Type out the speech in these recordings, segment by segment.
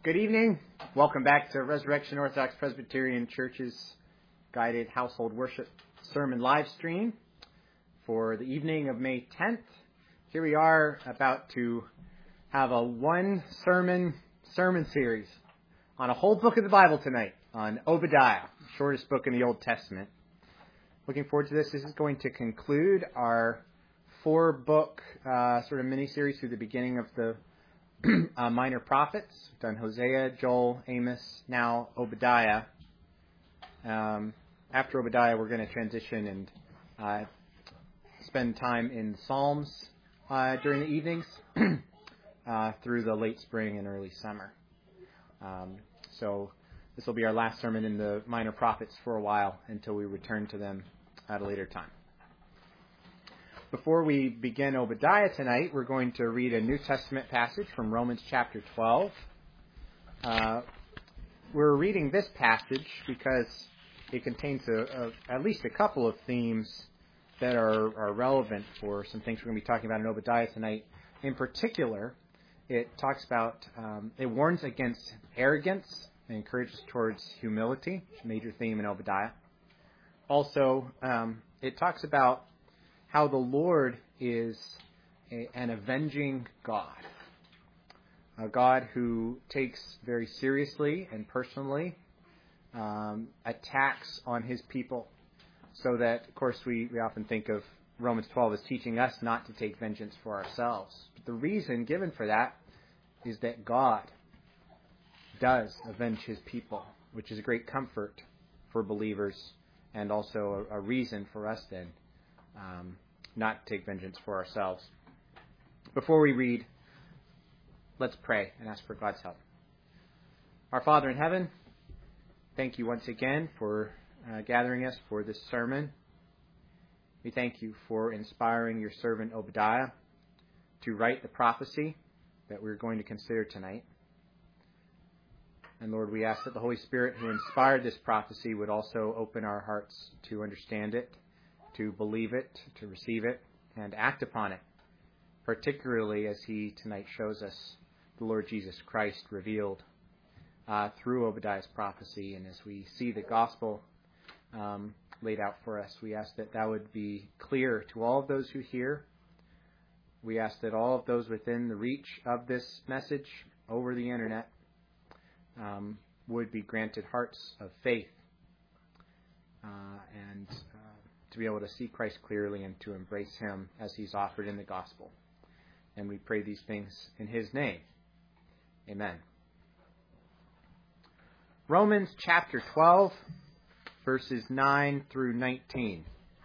Good evening. Welcome back to Resurrection Orthodox Presbyterian Church's guided household worship sermon live stream for the evening of May 10th. Here we are about to have a one sermon series on a whole book of the Bible tonight, on Obadiah, the shortest book in the Old Testament. Looking forward to this. This is going to conclude our four-book sort of mini-series through the beginning of the minor prophets. We've done Hosea, Joel, Amos, now Obadiah. After Obadiah, we're going to transition and spend time in Psalms during the evenings through the late spring and early summer. So this will be our last sermon in the minor prophets for a while until we return to them at a later time. Before we begin Obadiah tonight, we're going to read a New Testament passage from Romans chapter 12. We're reading this passage because it contains at least a couple of themes that are relevant for some things we're going to be talking about in Obadiah tonight. In particular, it talks about, it warns against arrogance and encourages towards humility, which is a major theme in Obadiah. Also, it talks about how the Lord is an avenging God, a God who takes very seriously and personally attacks on his people, so that, of course, we often think of Romans 12 as teaching us not to take vengeance for ourselves. But the reason given for that is that God does avenge his people, which is a great comfort for believers and also a reason for us then not to take vengeance for ourselves. Before we read, let's pray and ask for God's help. Our Father in heaven, thank you once again for gathering us for this sermon. We thank you for inspiring your servant Obadiah to write the prophecy that we're going to consider tonight. And Lord, we ask that the Holy Spirit who inspired this prophecy would also open our hearts to understand it, to believe it, to receive it, and act upon it, particularly as he tonight shows us the Lord Jesus Christ revealed through Obadiah's prophecy. And as we see the gospel laid out for us, we ask that that would be clear to all of those who hear. We ask that all of those within the reach of this message over the internet would be granted hearts of faith and to be able to see Christ clearly and to embrace him as he's offered in the gospel. And we pray these things in his name. Amen. Romans chapter 12, verses 9 through 19.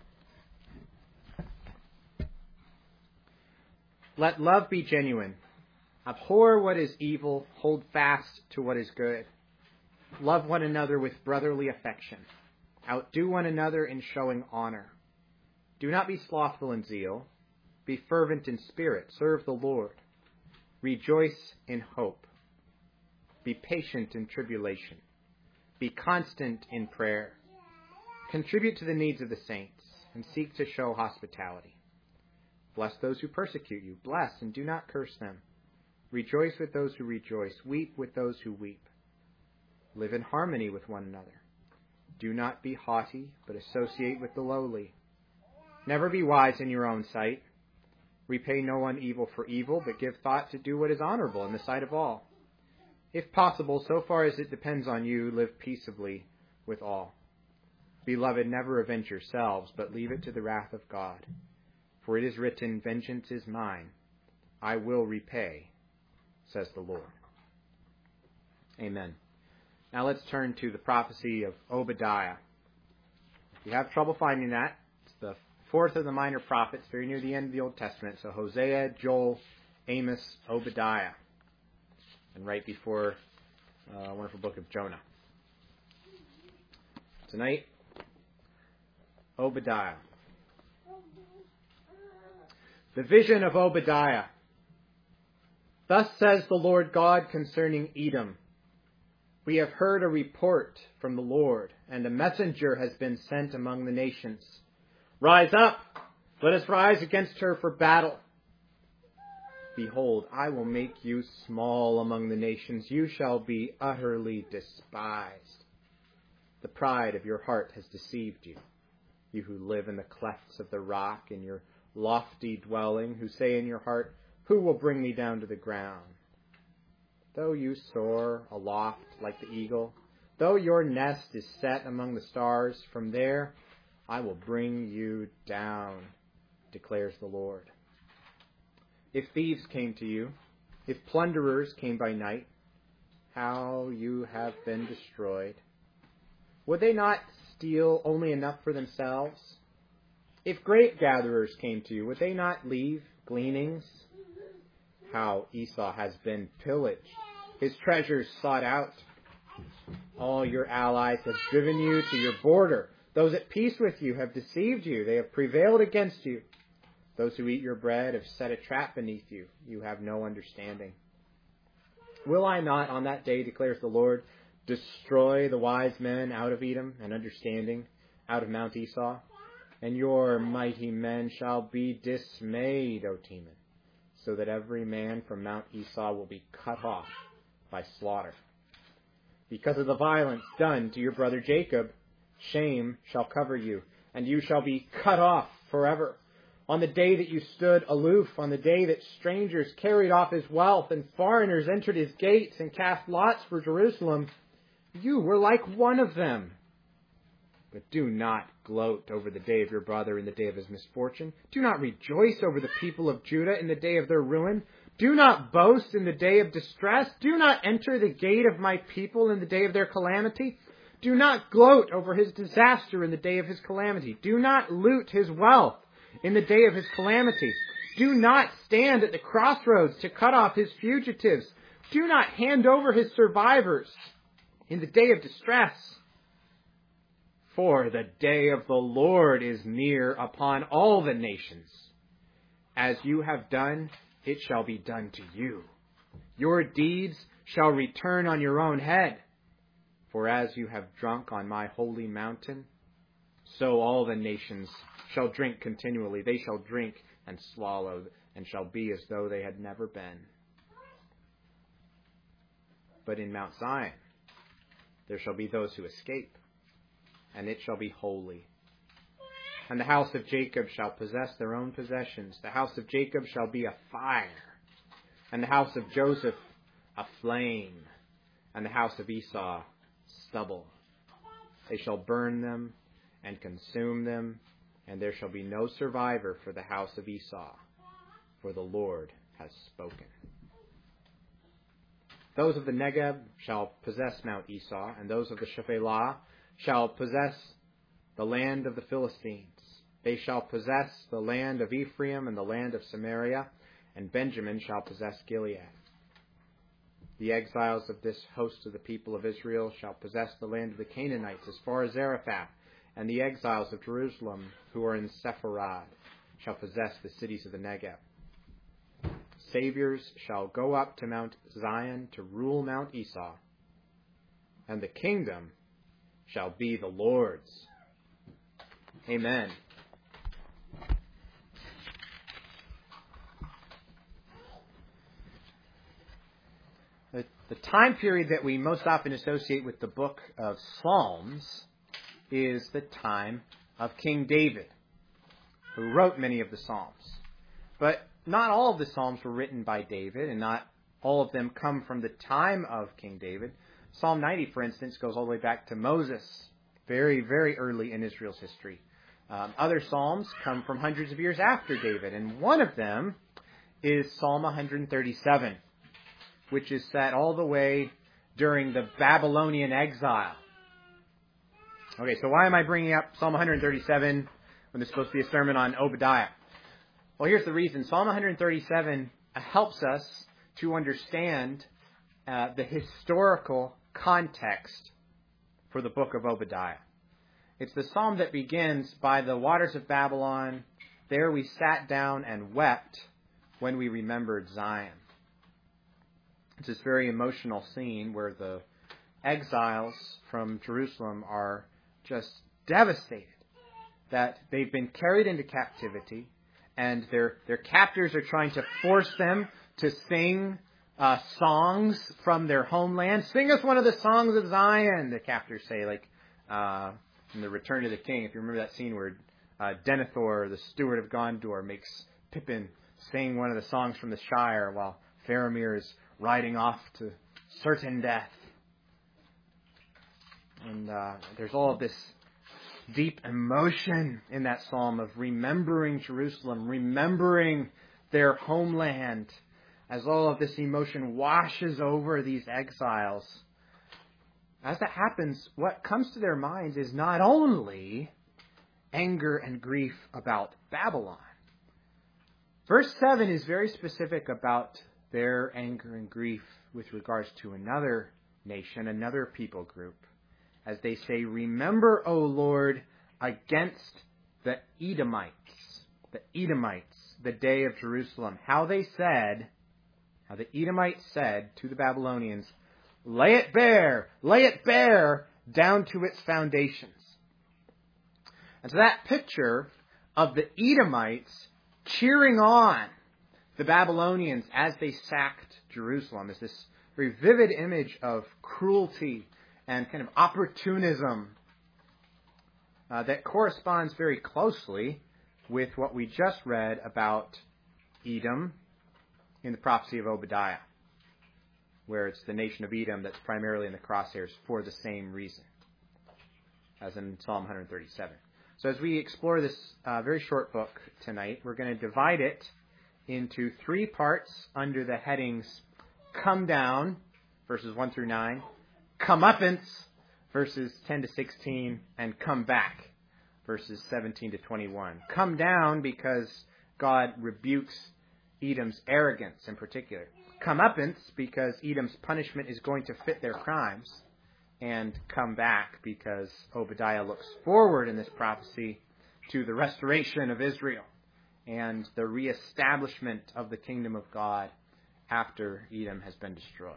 Let love be genuine. Abhor what is evil. Hold fast to what is good. Love one another with brotherly affection. Outdo one another in showing honor. Do not be slothful in zeal. Be fervent in spirit. Serve the Lord. Rejoice in hope. Be patient in tribulation. Be constant in prayer. Contribute to the needs of the saints, and seek to show hospitality. Bless those who persecute you. Bless and do not curse them. Rejoice with those who rejoice. Weep with those who weep. Live in harmony with one another. Do not be haughty, but associate with the lowly. Never be wise in your own sight. Repay no one evil for evil, but give thought to do what is honorable in the sight of all. If possible, so far as it depends on you, live peaceably with all. Beloved, never avenge yourselves, but leave it to the wrath of God. For it is written, vengeance is mine. I will repay, says the Lord. Amen. Now let's turn to the prophecy of Obadiah. If you have trouble finding that, it's the fourth of the minor prophets, very near the end of the Old Testament. So Hosea, Joel, Amos, Obadiah, and right before a wonderful book of Jonah. Tonight, Obadiah. The vision of Obadiah. Thus says the Lord God concerning Edom. We have heard a report from the Lord, and a messenger has been sent among the nations. Rise up, let us rise against her for battle. Behold, I will make you small among the nations. You shall be utterly despised. The pride of your heart has deceived you. You who live in the clefts of the rock, in your lofty dwelling, who say in your heart, who will bring me down to the ground? Though you soar aloft like the eagle, though your nest is set among the stars, from there I will bring you down, declares the Lord. If thieves came to you, if plunderers came by night, how you have been destroyed. Would they not steal only enough for themselves? If grape gatherers came to you, would they not leave gleanings? How Esau has been pillaged, his treasures sought out. All your allies have driven you to your border. Those at peace with you have deceived you. They have prevailed against you. Those who eat your bread have set a trap beneath you. You have no understanding. Will I not on that day, declares the Lord, destroy the wise men out of Edom and understanding out of Mount Esau? And your mighty men shall be dismayed, O Teman, so that every man from Mount Esau will be cut off by slaughter. Because of the violence done to your brother Jacob, shame shall cover you, and you shall be cut off forever. On the day that you stood aloof, on the day that strangers carried off his wealth and foreigners entered his gates and cast lots for Jerusalem, you were like one of them. But do not gloat over the day of your brother in the day of his misfortune. Do not rejoice over the people of Judah in the day of their ruin. Do not boast in the day of distress. Do not enter the gate of my people in the day of their calamity. Do not gloat over his disaster in the day of his calamity. Do not loot his wealth in the day of his calamity. Do not stand at the crossroads to cut off his fugitives. Do not hand over his survivors in the day of distress. For the day of the Lord is near upon all the nations. As you have done, it shall be done to you. Your deeds shall return on your own head. For as you have drunk on my holy mountain, so all the nations shall drink continually. They shall drink and swallow, and shall be as though they had never been. But in Mount Zion there shall be those who escape, and it shall be holy. And the house of Jacob shall possess their own possessions. The house of Jacob shall be a fire, and the house of Joseph a flame, and the house of Esau stubble. They shall burn them and consume them, and there shall be no survivor for the house of Esau, for the Lord has spoken. Those of the Negeb shall possess Mount Esau, and those of the Shephelah shall possess the land of the Philistines. They shall possess the land of Ephraim and the land of Samaria, and Benjamin shall possess Gilead. The exiles of this host of the people of Israel shall possess the land of the Canaanites as far as Zarephath, and the exiles of Jerusalem who are in Sepharad shall possess the cities of the Negeb. Saviors shall go up to Mount Zion to rule Mount Esau, and the kingdom shall be the Lord's. Amen. The time period that we most often associate with the book of Psalms is the time of King David, who wrote many of the Psalms. But not all of the Psalms were written by David, and not all of them come from the time of King David. Psalm 90, for instance, goes all the way back to Moses, very, very early in Israel's history. Other Psalms come from hundreds of years after David, and one of them is Psalm 137, which is set all the way during the Babylonian exile. Okay, so why am I bringing up Psalm 137 when there's supposed to be a sermon on Obadiah? Well, here's the reason. Psalm 137 helps us to understand the historical context for the book of Obadiah. It's the psalm that begins, by the waters of Babylon, there we sat down and wept when we remembered Zion. It's this very emotional scene where the exiles from Jerusalem are just devastated that they've been carried into captivity, and their captors are trying to force them to sing songs from their homeland. Sing us one of the songs of Zion, the captors say, like in the Return of the King. If you remember that scene where Denethor, the steward of Gondor, makes Pippin sing one of the songs from the Shire while Faramir is riding off to certain death. And there's all of this deep emotion in that psalm of remembering Jerusalem, remembering their homeland, as all of this emotion washes over these exiles. As that happens, what comes to their minds is not only anger and grief about Babylon. Verse 7 is very specific about their anger and grief with regards to another nation, another people group. As they say, remember, O Lord, against the Edomites, the day of Jerusalem. How the Edomites said to the Babylonians, lay it bare down to its foundations. And so that picture of the Edomites cheering on the Babylonians as they sacked Jerusalem is this very vivid image of cruelty and kind of opportunism that corresponds very closely with what we just read about Edom in the prophecy of Obadiah, where it's the nation of Edom that's primarily in the crosshairs for the same reason as in Psalm 137. So as we explore this very short book tonight, we're going to divide it into 3 parts under the headings Come Down, verses 1 through 9, Comeuppance, verses 10 to 16, and Come Back, verses 17 to 21. Come down because God rebukes Edom's arrogance in particular. Comeuppance because Edom's punishment is going to fit their crimes. And come back because Obadiah looks forward in this prophecy to the restoration of Israel and the reestablishment of the kingdom of God after Edom has been destroyed.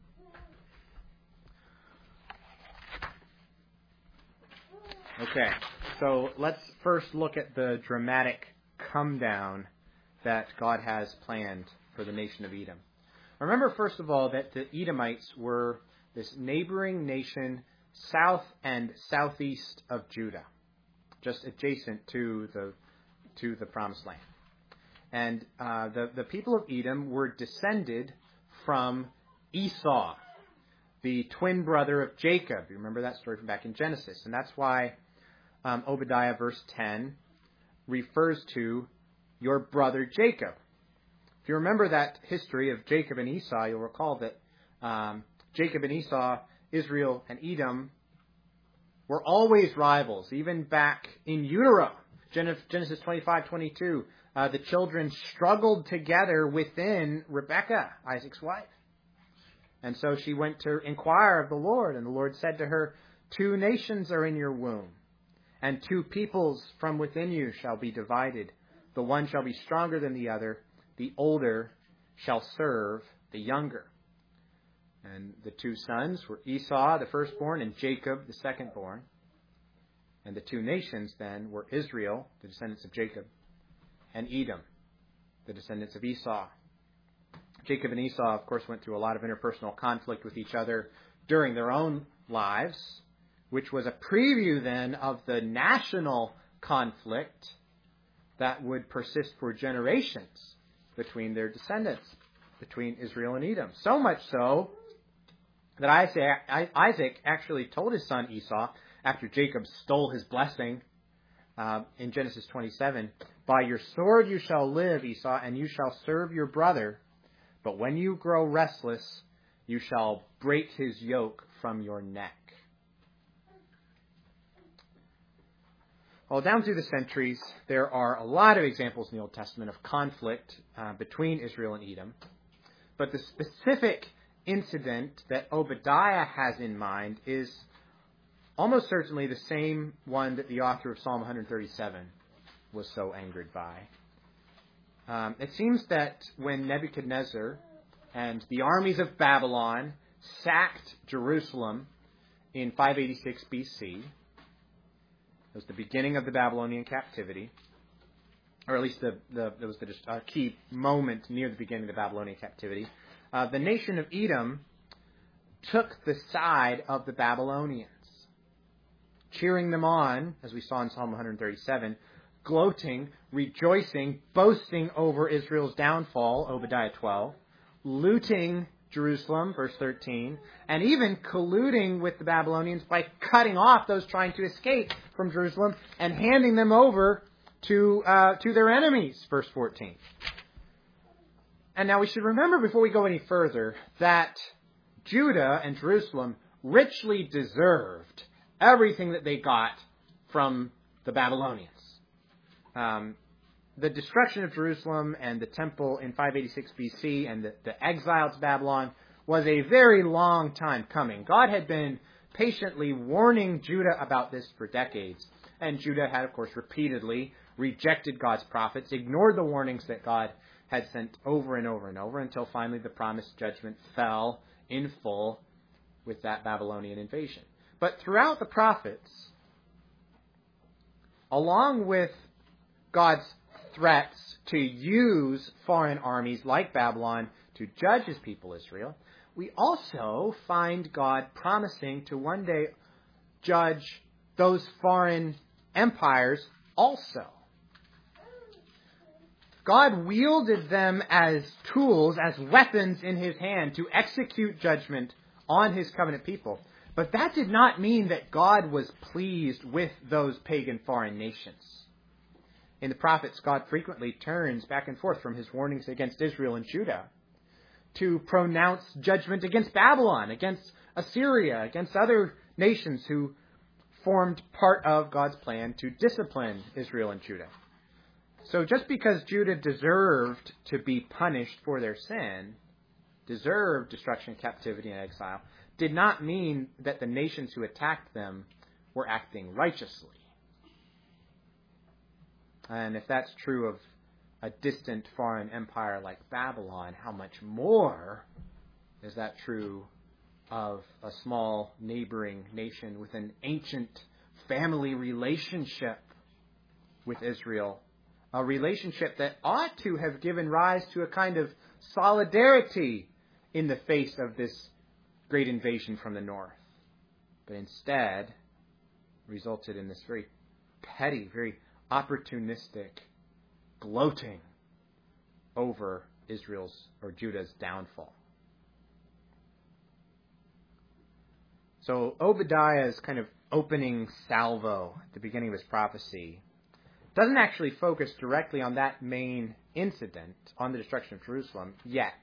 Okay, so let's first look at the dramatic come down that God has planned for the nation of Edom. Remember, first of all, that the Edomites were this neighboring nation south and southeast of Judah, just adjacent to the Promised Land. And the people of Edom were descended from Esau, the twin brother of Jacob. You remember that story from back in Genesis. And that's why Obadiah, verse 10, refers to your brother Jacob. If you remember that history of Jacob and Esau, you'll recall that Jacob and Esau, Israel and Edom, were always rivals, even back in utero. Genesis 25:22, the children struggled together within Rebekah, Isaac's wife. And so she went to inquire of the Lord, and the Lord said to her, 2 nations are in your womb, and 2 peoples from within you shall be divided. The one shall be stronger than the other. The older shall serve the younger. And the 2 sons were Esau, the firstborn, and Jacob, the secondborn. And the 2 nations then were Israel, the descendants of Jacob, and Edom, the descendants of Esau. Jacob and Esau, of course, went through a lot of interpersonal conflict with each other during their own lives, which was a preview then of the national conflict that would persist for generations between their descendants, between Israel and Edom. So much so that Isaac actually told his son Esau, after Jacob stole his blessing in Genesis 27, by your sword you shall live, Esau, and you shall serve your brother. But when you grow restless, you shall break his yoke from your neck. Well, down through the centuries, there are a lot of examples in the Old Testament of conflict between Israel and Edom. But the specific incident that Obadiah has in mind is almost certainly the same one that the author of Psalm 137 was so angered by. It seems that when Nebuchadnezzar and the armies of Babylon sacked Jerusalem in 586 BC, it was the beginning of the Babylonian captivity, or at least there was the key moment near the beginning of the Babylonian captivity. The nation of Edom took the side of the Babylonians, cheering them on, as we saw in Psalm 137, gloating, rejoicing, boasting over Israel's downfall, Obadiah 12, looting Jerusalem, verse 13, and even colluding with the Babylonians by cutting off those trying to escape from Jerusalem and handing them over to their enemies, verse 14. And now we should remember before we go any further that Judah and Jerusalem richly deserved everything that they got from the Babylonians. The destruction of Jerusalem and the temple in 586 BC and the exile to Babylon was a very long time coming. God had been patiently warning Judah about this for decades. And Judah had, of course, repeatedly rejected God's prophets, ignored the warnings that God had sent over and over and over, until finally the promised judgment fell in full with that Babylonian invasion. But throughout the prophets, along with God's threats to use foreign armies like Babylon to judge his people Israel, we also find God promising to one day judge those foreign empires also. God wielded them as tools, as weapons in his hand to execute judgment on his covenant people. But that did not mean that God was pleased with those pagan foreign nations. In the prophets, God frequently turns back and forth from his warnings against Israel and Judah to pronounce judgment against Babylon, against Assyria, against other nations who formed part of God's plan to discipline Israel and Judah. So just because Judah deserved to be punished for their sin, deserved destruction, captivity, and exile, did not mean that the nations who attacked them were acting righteously. And if that's true of a distant foreign empire like Babylon, how much more is that true of a small neighboring nation with an ancient family relationship with Israel? A relationship that ought to have given rise to a kind of solidarity in the face of this great invasion from the north. But instead resulted in this very petty, very opportunistic gloating over Israel's or Judah's downfall. So Obadiah's kind of opening salvo at the beginning of his prophecy doesn't actually focus directly on that main incident, on the destruction of Jerusalem, yet.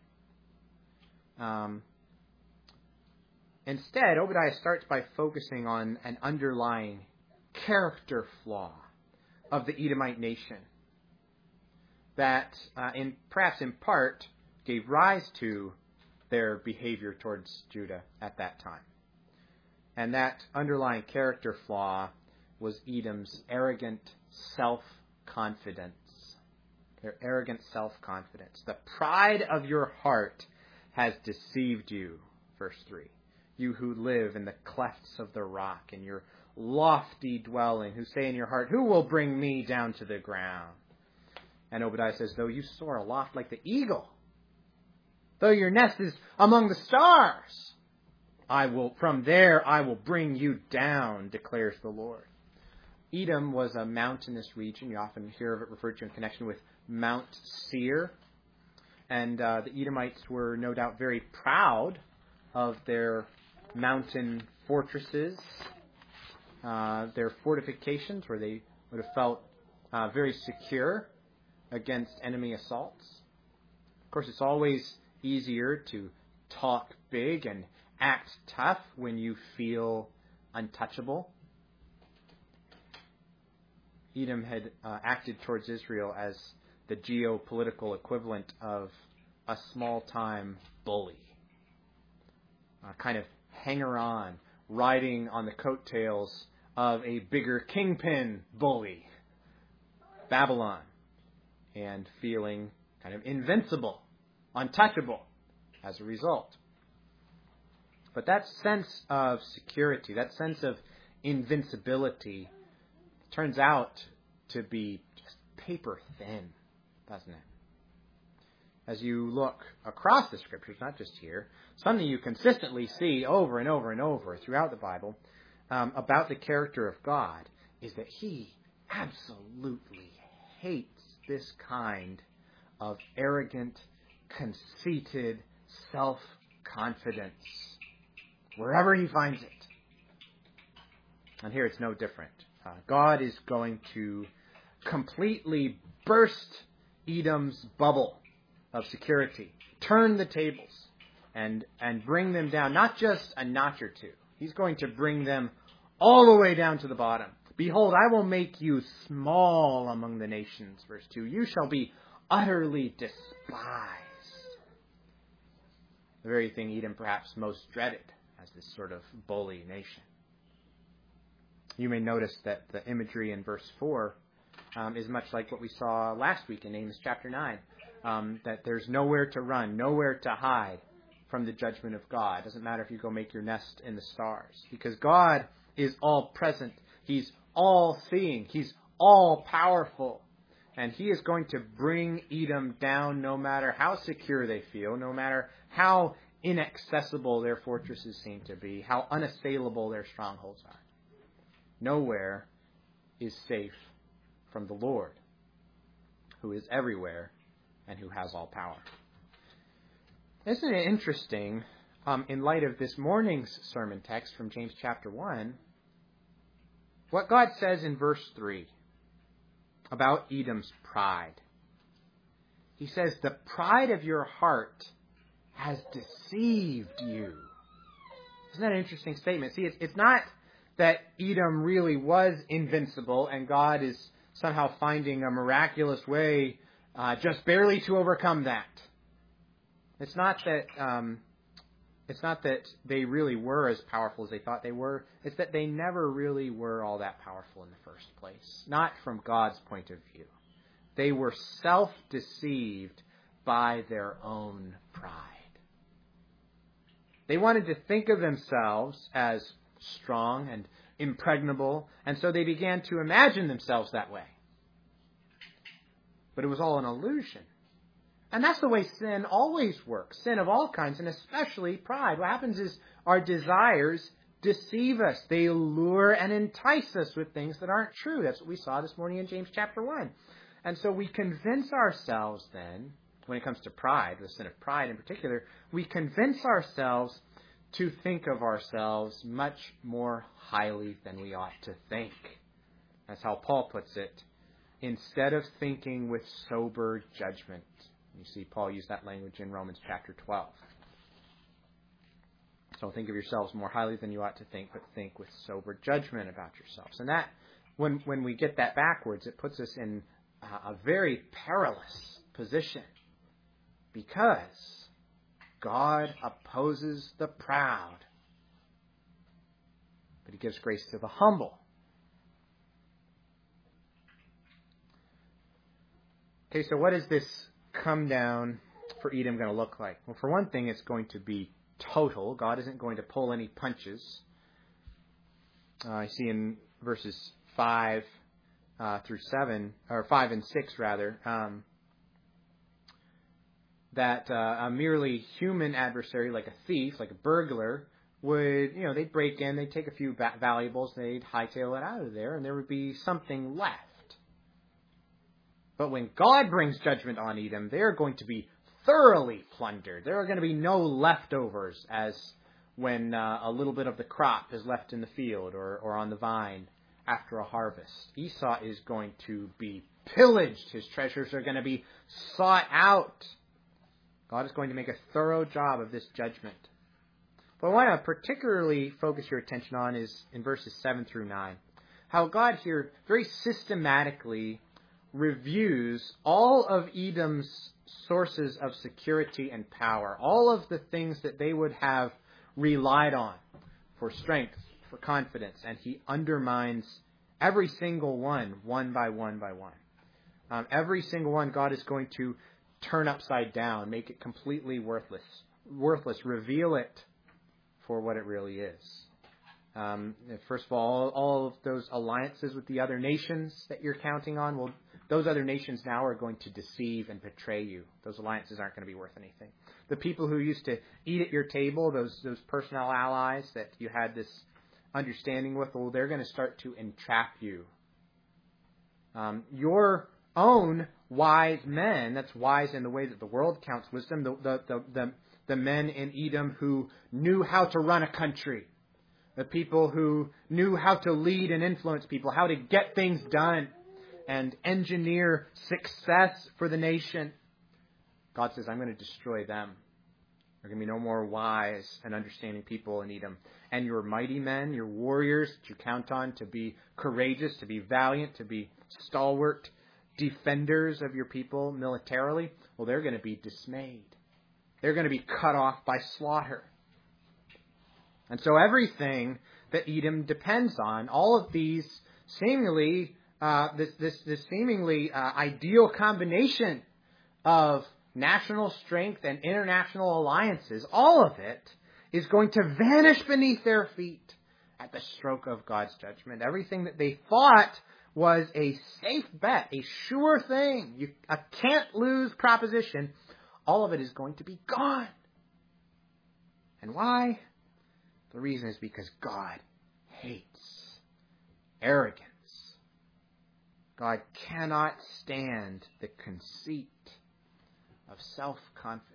Instead, Obadiah starts by focusing on an underlying character flaw of the Edomite nation that, perhaps in part, gave rise to their behavior towards Judah at that time. And that underlying character flaw was Edom's arrogant self-confidence. Their arrogant self-confidence. The pride of your heart has deceived you, verse 3. You who live in the clefts of the rock, in your lofty dwelling, who say in your heart, who will bring me down to the ground? And Obadiah says, though you soar aloft like the eagle, though your nest is among the stars, from there I will bring you down, declares the Lord. Edom was a mountainous region. You often hear of it referred to in connection with Mount Seir. And the Edomites were no doubt very proud of their mountain fortresses, their fortifications, where they would have felt very secure against enemy assaults. Of course, it's always easier to talk big and act tough when you feel untouchable. Edom had acted towards Israel as the geopolitical equivalent of a small-time bully, a kind of hanger-on, riding on the coattails of a bigger kingpin bully, Babylon, and feeling kind of invincible, untouchable as a result. But that sense of security, that sense of invincibility, turns out to be just paper thin, doesn't it? As you look across the Scriptures, not just here, something you consistently see over and over and over throughout the Bible about the character of God is that He absolutely hates this kind of arrogant, conceited self-confidence wherever He finds it. And here it's no different. God is going to completely burst Edom's bubble of security, turn the tables, and bring them down, not just a notch or two. He's going to bring them all the way down to the bottom. Behold, I will make you small among the nations. Verse 2, you shall be utterly despised. The very thing Edom perhaps most dreaded as this sort of bully nation. You may notice that the imagery in verse 4 is much like what we saw last week in Amos chapter 9. That there's nowhere to run, nowhere to hide from the judgment of God. It doesn't matter if you go make your nest in the stars. Because God is all present. He's all seeing. He's all powerful. And He is going to bring Edom down no matter how secure they feel, no matter how inaccessible their fortresses seem to be, how unassailable their strongholds are. Nowhere is safe from the Lord, who is everywhere and who has all power. Isn't it interesting, in light of this morning's sermon text from James chapter 1, what God says in verse 3 about Edom's pride? He says, the pride of your heart has deceived you. Isn't that an interesting statement? See, it's not that Edom really was invincible and God is somehow finding a miraculous way just barely to overcome that. It's not that they really were as powerful as they thought they were. It's that they never really were all that powerful in the first place. Not from God's point of view. They were self-deceived by their own pride. They wanted to think of themselves as strong and impregnable, and so they began to imagine themselves that way. But it was all an illusion. And that's the way sin always works. Sin of all kinds, and especially pride. What happens is our desires deceive us. They lure and entice us with things that aren't true. That's what we saw this morning in James chapter 1. And so we convince ourselves then, when it comes to pride, the sin of pride in particular, we convince ourselves to think of ourselves much more highly than we ought to think. That's how Paul puts it. Instead of thinking with sober judgment. You see Paul use that language in Romans chapter 12. So think of yourselves more highly than you ought to think, but think with sober judgment about yourselves. And that, when we get that backwards, it puts us in a very perilous position. Because God opposes the proud, but He gives grace to the humble. Okay, so what is this come down for Edom going to look like? Well, for one thing, it's going to be total. God isn't going to pull any punches. I see in verses 5 through 7, or 5 and 6 rather, that a merely human adversary, like a thief, like a burglar, would, they'd break in, they'd take a few valuables, they'd hightail it out of there, and there would be something left. But when God brings judgment on Edom, they're going to be thoroughly plundered. There are going to be no leftovers, as when a little bit of the crop is left in the field or on the vine after a harvest. Esau is going to be pillaged. His treasures are going to be sought out. God is going to make a thorough job of this judgment. But what I want to particularly focus your attention on is in verses 7 through 9. How God here very systematically reviews all of Edom's sources of security and power. All of the things that they would have relied on for strength, for confidence. And He undermines every single one by one by one. Every single one God is going to turn upside down, make it completely worthless, reveal it for what it really is. First of all of those alliances with the other nations that you're counting on will those other nations now are going to deceive and betray you. Those alliances aren't going to be worth anything. The people who used to eat at your table, those personal allies that you had this understanding with, well, they're going to start to entrap you. Your own wise men, that's wise in the way that the world counts wisdom, the men in Edom who knew how to run a country, the people who knew how to lead and influence people, how to get things done and engineer success for the nation. God says, I'm going to destroy them. There are going to be no more wise and understanding people in Edom. And your mighty men, your warriors that you count on to be courageous, to be valiant, to be stalwart defenders of your people militarily, well, they're going to be dismayed. They're going to be cut off by slaughter. And so everything that Edom depends on, all of these seemingly, this seemingly ideal combination of national strength and international alliances, all of it is going to vanish beneath their feet at the stroke of God's judgment. Everything that they thought was a safe bet, a sure thing, a can't-lose proposition, all of it is going to be gone. And why? The reason is because God hates arrogance. God cannot stand the conceit of self-confidence.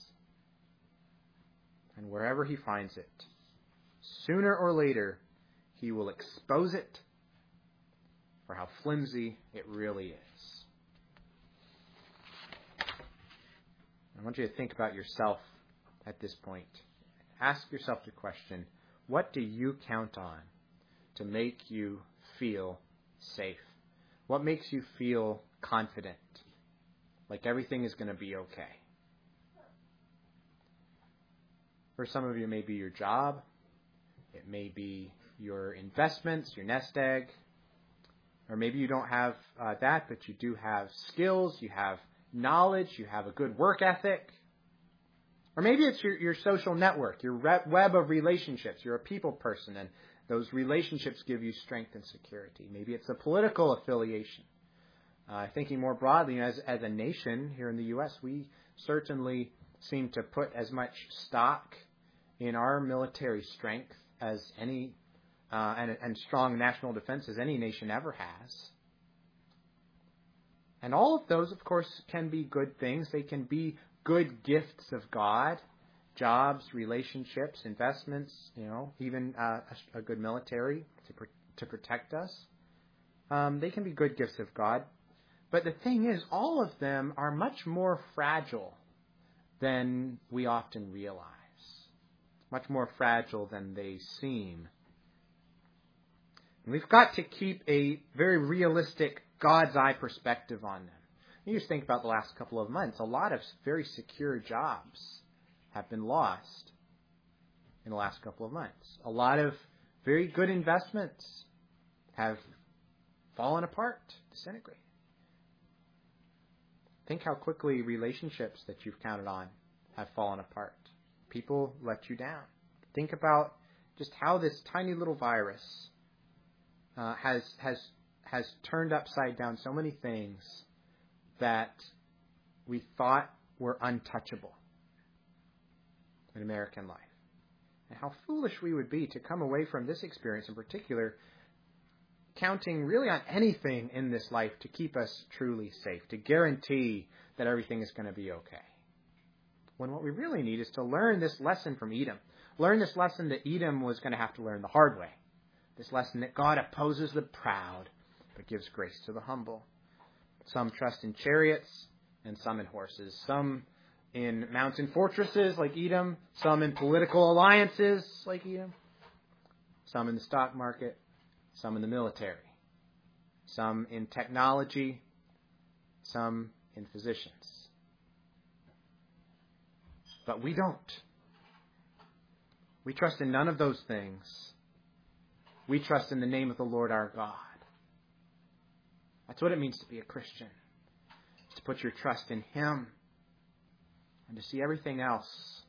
And wherever he finds it, sooner or later, he will expose it for how flimsy it really is. I want you to think about yourself at this point. Ask yourself the question, what do you count on to make you feel safe? What makes you feel confident? Like everything is going to be okay. For some of you, it may be your job. It may be your investments, your nest egg. Or maybe you don't have that, but you do have skills, you have knowledge, you have a good work ethic. Or maybe it's your social network, your web of relationships. You're a people person, and those relationships give you strength and security. Maybe it's a political affiliation. Thinking more broadly, as a nation here in the U.S., we certainly seem to put as much stock in our military strength as any and strong national defense as any nation ever has. And all of those, of course, can be good things. They can be good gifts of God, jobs, relationships, investments, even a good military to protect us. They can be good gifts of God. But the thing is, all of them are much more fragile than we often realize. Much more fragile than they seem. And we've got to keep a very realistic God's eye perspective on them. You just think about the last couple of months. A lot of very secure jobs have been lost in the last couple of months. A lot of very good investments have fallen apart, disintegrated. Think how quickly relationships that you've counted on have fallen apart. People let you down. Think about just how this tiny little virus has turned upside down so many things that we thought were untouchable in American life. And how foolish we would be to come away from this experience in particular counting really on anything in this life to keep us truly safe, to guarantee that everything is going to be okay. When what we really need is to learn this lesson from Edom. Learn this lesson that Edom was going to have to learn the hard way. This lesson that God opposes the proud, but gives grace to the humble. Some trust in chariots, and some in horses. Some in mountain fortresses like Edom. Some in political alliances like Edom. Some in the stock market. Some in the military. Some in technology. Some in physicians. But we don't. We trust in none of those things. We trust in the name of the Lord our God. That's what it means to be a Christian. It's to put your trust in Him and to see everything else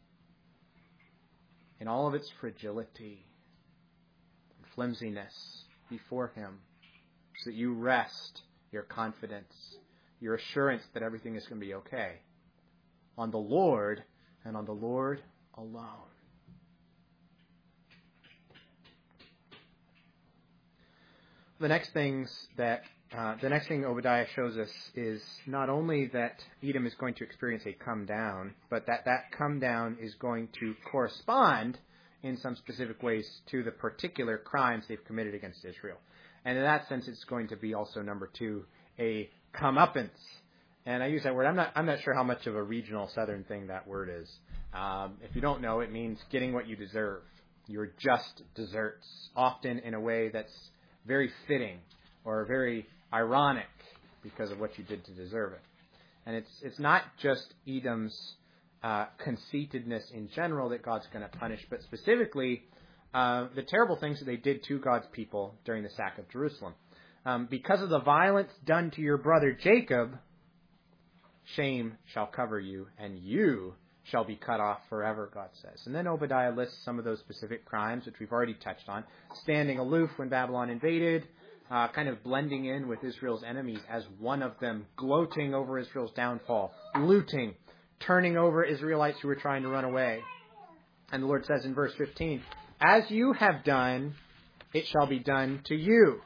in all of its fragility and flimsiness before Him, so that you rest your confidence, your assurance that everything is going to be okay. On the Lord and on the Lord alone. The next thing Obadiah shows us is not only that Edom is going to experience a come down, but that come down is going to correspond in some specific ways to the particular crimes they've committed against Israel. And in that sense, it's going to be also, number two, a comeuppance. And I use that word. I'm not sure how much of a regional southern thing that word is. If you don't know, it means getting what you deserve. Your just deserts, often in a way that's very fitting or very ironic because of what you did to deserve it. And it's not just Edom's conceitedness in general that God's going to punish, but specifically the terrible things that they did to God's people during the sack of Jerusalem. Because of the violence done to your brother Jacob, shame shall cover you, and you shall be cut off forever, God says. And then Obadiah lists some of those specific crimes, which we've already touched on. Standing aloof when Babylon invaded, kind of blending in with Israel's enemies as one of them, gloating over Israel's downfall, looting, turning over Israelites who were trying to run away. And the Lord says in verse 15, as you have done, it shall be done to you.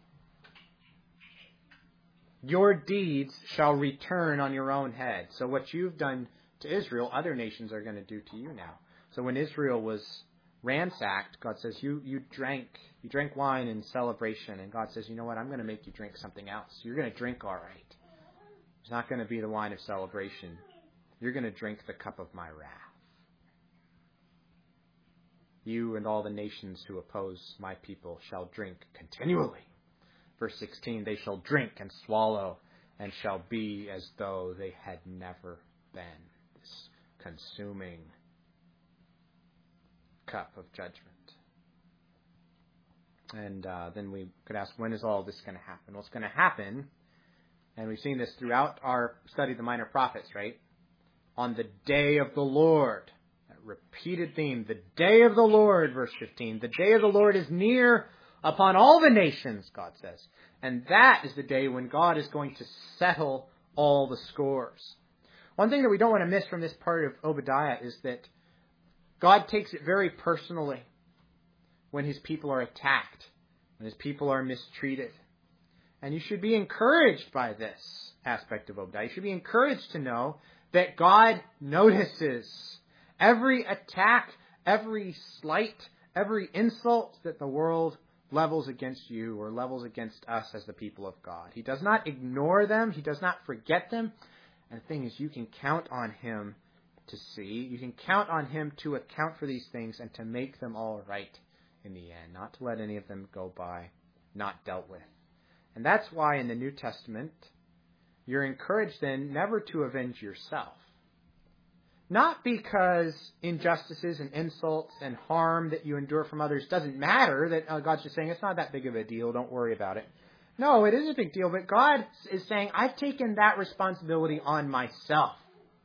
Your deeds shall return on your own head. So what you've done to Israel, other nations are going to do to you now. So when Israel was ransacked, God says, you drank wine in celebration. And God says, you know what, I'm going to make you drink something else. You're going to drink all right. It's not going to be the wine of celebration. You're going to drink the cup of my wrath. You and all the nations who oppose my people shall drink continually. Verse 16, they shall drink and swallow and shall be as though they had never been. This consuming cup of judgment. And then we could ask, when is all this going to happen? Well, it's going to happen, and we've seen this throughout our study of the minor prophets, right? On the day of the Lord. That repeated theme. The day of the Lord, verse 15. The day of the Lord is near upon all the nations, God says. And that is the day when God is going to settle all the scores. One thing that we don't want to miss from this part of Obadiah is that God takes it very personally when his people are attacked, when his people are mistreated. And you should be encouraged by this aspect of Obadiah. You should be encouraged to know that God notices every attack, every slight, every insult that the world levels against you or levels against us as the people of God. He does not ignore them. He does not forget them. And the thing is, you can count on him to see. You can count on him to account for these things and to make them all right in the end. Not to let any of them go by, not dealt with. And that's why in the New Testament, you're encouraged then never to avenge yourself. Not because injustices and insults and harm that you endure from others doesn't matter, that God's just saying it's not that big of a deal, don't worry about it. No, it is a big deal, but God is saying, I've taken that responsibility on myself.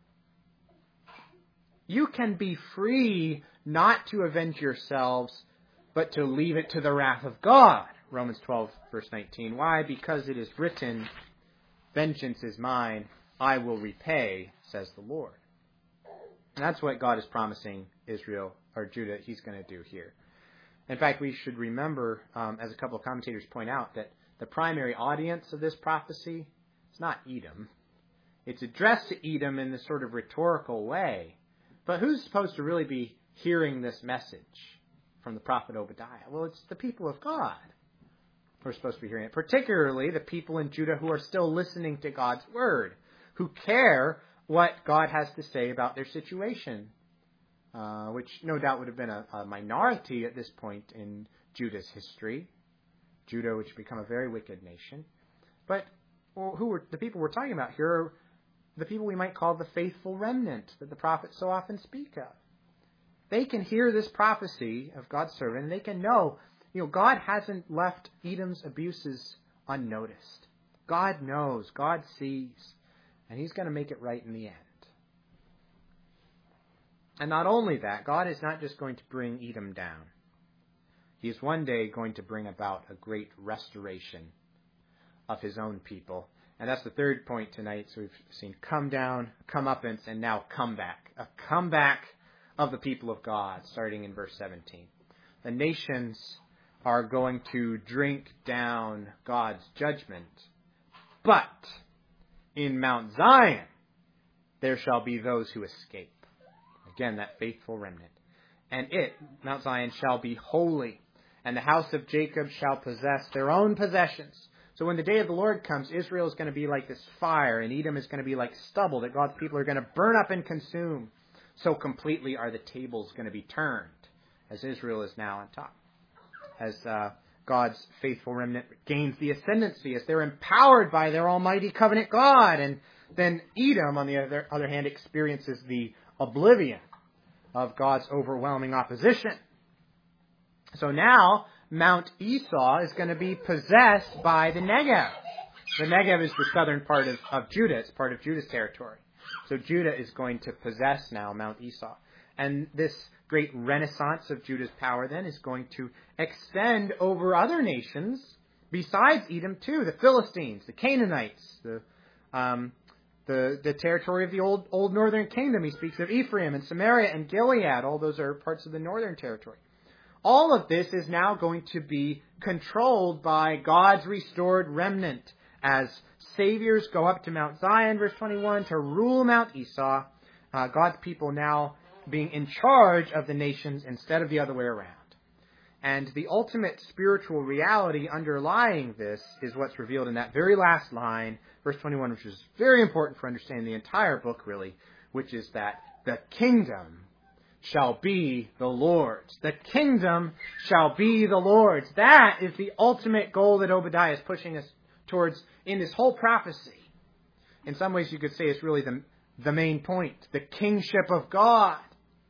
You can be free not to avenge yourselves, but to leave it to the wrath of God. Romans 12, verse 19. Why? Because it is written, vengeance is mine, I will repay, says the Lord. And that's what God is promising Israel, or Judah, he's going to do here. In fact, we should remember, as a couple of commentators point out, that the primary audience of this prophecy is not Edom. It's addressed to Edom in this sort of rhetorical way. But who's supposed to really be hearing this message from the prophet Obadiah? Well, it's the people of God who are supposed to be hearing it. Particularly the people in Judah who are still listening to God's word, who care what God has to say about their situation, which no doubt would have been a minority at this point in Judah's history. Judah, which had become a very wicked nation. But the people we're talking about here are the people we might call the faithful remnant that the prophets so often speak of. They can hear this prophecy of God's servant, and they can know, God hasn't left Edom's abuses unnoticed. God knows, God sees, and he's going to make it right in the end. And not only that, God is not just going to bring Edom down. He is one day going to bring about a great restoration of his own people. And that's the third point tonight. So we've seen come down, comeuppance, and now comeback. A comeback of the people of God, starting in verse 17. The nations are going to drink down God's judgment. But in Mount Zion, there shall be those who escape. Again, that faithful remnant. And it, Mount Zion, shall be holy, and the house of Jacob shall possess their own possessions. So when the day of the Lord comes, Israel is going to be like this fire, and Edom is going to be like stubble that God's people are going to burn up and consume. So completely are the tables going to be turned, as Israel is now on top. As God's faithful remnant gains the ascendancy, as they're empowered by their almighty covenant God. And then Edom, on the other hand, experiences the oblivion of God's overwhelming opposition. So now, Mount Esau is going to be possessed by the Negev. The Negev is the southern part of Judah. It's part of Judah's territory. So Judah is going to possess now Mount Esau. And this great renaissance of Judah's power then is going to extend over other nations besides Edom too. The Philistines, the Canaanites, the territory of the old northern kingdom. He speaks of Ephraim and Samaria and Gilead. All those are parts of the northern territory. All of this is now going to be controlled by God's restored remnant as saviors go up to Mount Zion, verse 21, to rule Mount Esau. God's people now being in charge of the nations instead of the other way around. And the ultimate spiritual reality underlying this is what's revealed in that very last line, verse 21, which is very important for understanding the entire book, really, which is that the kingdom shall be the Lord's. The kingdom shall be the Lord's. That is the ultimate goal that Obadiah is pushing us towards in this whole prophecy. In some ways, you could say it's really the main point. The kingship of God.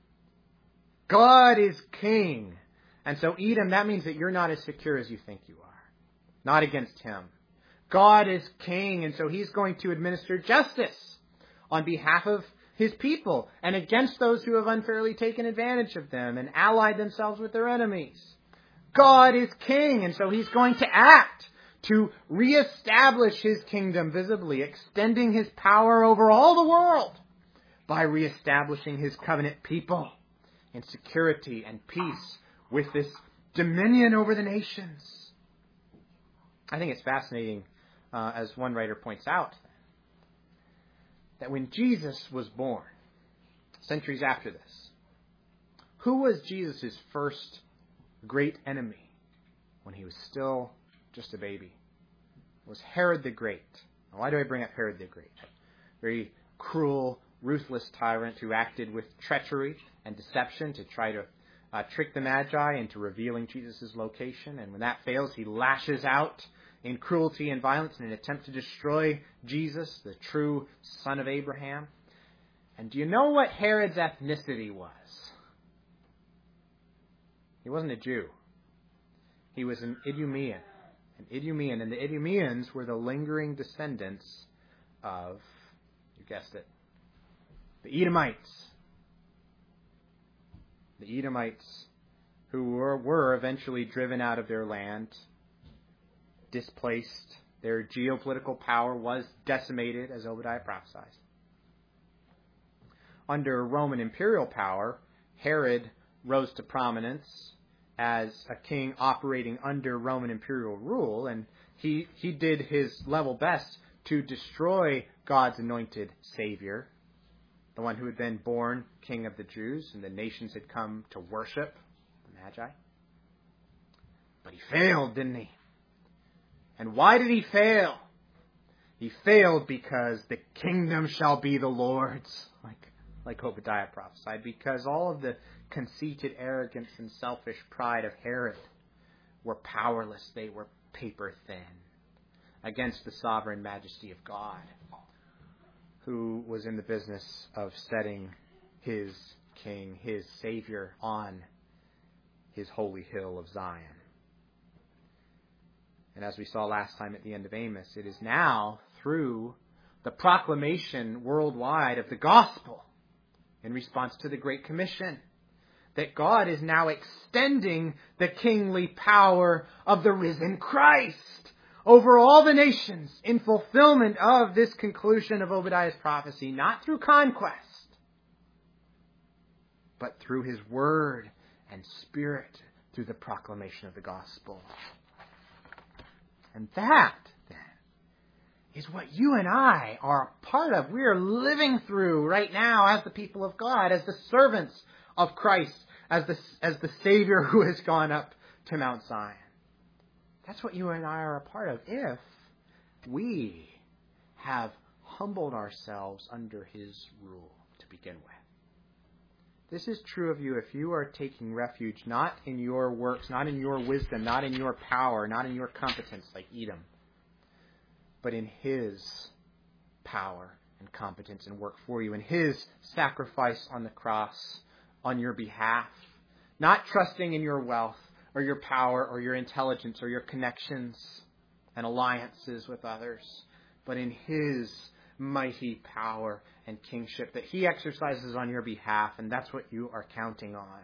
God is king. And so Edom, that means that you're not as secure as you think you are. Not against him. God is king, and so he's going to administer justice on behalf of his people and against those who have unfairly taken advantage of them and allied themselves with their enemies. God is king, and so he's going to act to reestablish his kingdom visibly, extending his power over all the world by reestablishing his covenant people in security and peace with this dominion over the nations. I think it's fascinating, as one writer points out, that when Jesus was born, centuries after this, who was Jesus' first great enemy when he was still just a baby? It was Herod the Great. Now, why do I bring up Herod the Great? Very cruel, ruthless tyrant who acted with treachery and deception to try to trick the Magi into revealing Jesus' location. And when that fails, he lashes out in cruelty and violence in an attempt to destroy Jesus, the true son of Abraham. And do you know what Herod's ethnicity was? He wasn't a Jew. He was an Idumean. And the Idumeans were the lingering descendants of, you guessed it, the Edomites. The Edomites who were eventually driven out of their land, displaced. Their geopolitical power was decimated, as Obadiah prophesies. Under Roman imperial power, Herod rose to prominence as a king operating under Roman imperial rule, and he did his level best to destroy God's anointed Savior, the one who had been born King of the Jews, and the nations had come to worship the Magi. But he failed, didn't he? And why did he fail? He failed because the kingdom shall be the Lord's, like Obadiah prophesied, because all of the conceited arrogance and selfish pride of Herod were powerless. They were paper thin against the sovereign majesty of God, who was in the business of setting his king, his Savior, on his holy hill of Zion. And as we saw last time at the end of Amos, it is now through the proclamation worldwide of the gospel in response to the Great Commission that God is now extending the kingly power of the risen Christ over all the nations in fulfillment of this conclusion of Obadiah's prophecy, not through conquest, but through his word and spirit, through the proclamation of the gospel. And that, then, is what you and I are a part of. We are living through right now as the people of God, as the servants of Christ, as the Savior who has gone up to Mount Zion. That's what you and I are a part of if we have humbled ourselves under his rule to begin with. This is true of you if you are taking refuge not in your works, not in your wisdom, not in your power, not in your competence like Edom, but in his power and competence and work for you, in his sacrifice on the cross on your behalf, not trusting in your wealth or your power or your intelligence or your connections and alliances with others, but in his mighty power and kingship that he exercises on your behalf, and that's what you are counting on.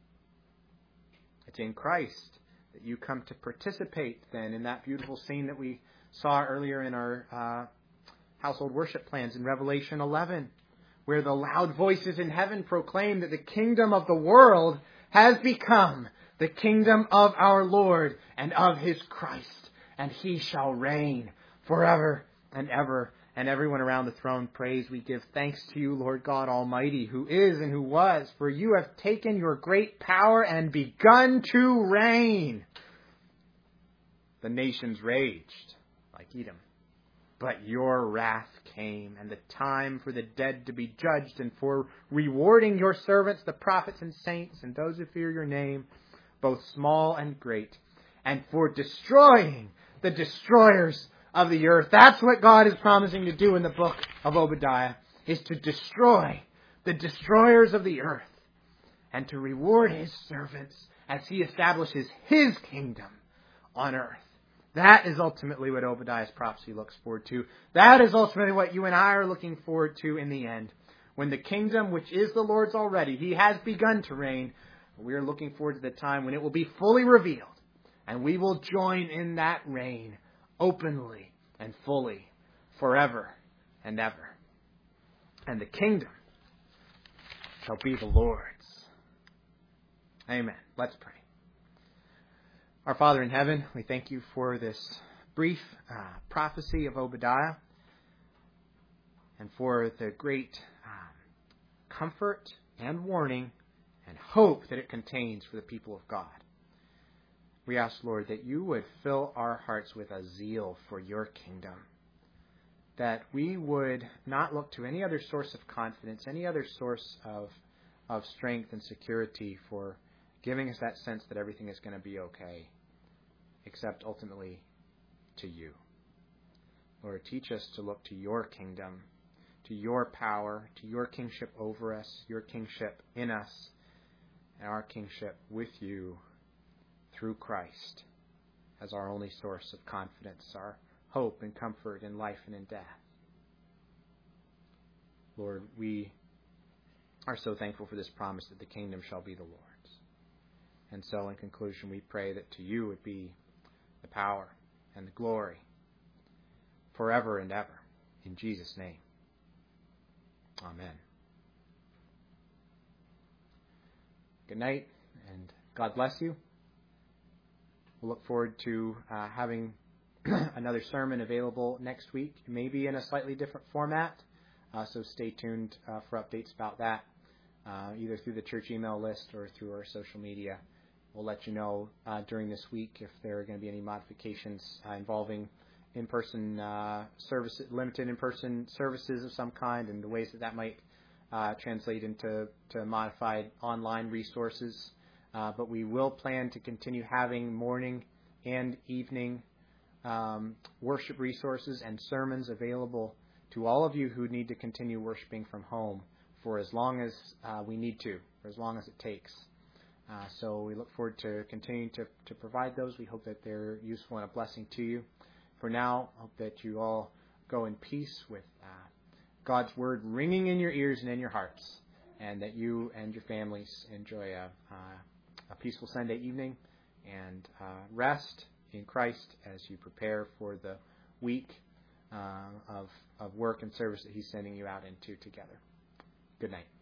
It's in Christ that you come to participate then in that beautiful scene that we saw earlier in our household worship plans in Revelation 11, where the loud voices in heaven proclaim that the kingdom of the world has become the kingdom of our Lord and of his Christ, and he shall reign forever and ever. And everyone around the throne prays, we give thanks to you, Lord God Almighty, who is and who was, for you have taken your great power and begun to reign. The nations raged like Edom, but your wrath came, and the time for the dead to be judged, and for rewarding your servants, the prophets and saints, and those who fear your name, both small and great, and for destroying the destroyers of the earth. That's what God is promising to do in the book of Obadiah, is to destroy the destroyers of the earth and to reward his servants as he establishes his kingdom on earth. That is ultimately what Obadiah's prophecy looks forward to. That is ultimately what you and I are looking forward to in the end. When the kingdom, which is the Lord's already, he has begun to reign. We are looking forward to the time when it will be fully revealed, and we will join in that reign openly and fully, forever and ever. And the kingdom shall be the Lord's. Amen. Let's pray. Our Father in heaven, we thank you for this brief prophecy of Obadiah and for the great comfort and warning and hope that it contains for the people of God. We ask, Lord, that you would fill our hearts with a zeal for your kingdom, that we would not look to any other source of confidence, any other source of strength and security for giving us that sense that everything is going to be okay, except ultimately to you. Lord, teach us to look to your kingdom, to your power, to your kingship over us, your kingship in us, and our kingship with you through Christ as our only source of confidence, our hope and comfort in life and in death. Lord, we are so thankful for this promise that the kingdom shall be the Lord's. And so in conclusion, we pray that to you would be the power and the glory forever and ever. In Jesus' name. Amen. Good night, and God bless you. We'll look forward to having another sermon available next week, maybe in a slightly different format. So stay tuned for updates about that, either through the church email list or through our social media. We'll let you know during this week if there are going to be any modifications involving in-person services, limited in-person services of some kind, and the ways that might translate into modified online resources. But we will plan to continue having morning and evening worship resources and sermons available to all of you who need to continue worshiping from home for as long as we need to, for as long as it takes. So we look forward to continuing to provide those. We hope that they're useful and a blessing to you. For now, I hope that you all go in peace with God's word ringing in your ears and in your hearts, and that you and your families enjoy a peaceful Sunday evening and rest in Christ as you prepare for the week of work and service that He's sending you out into together. Good night.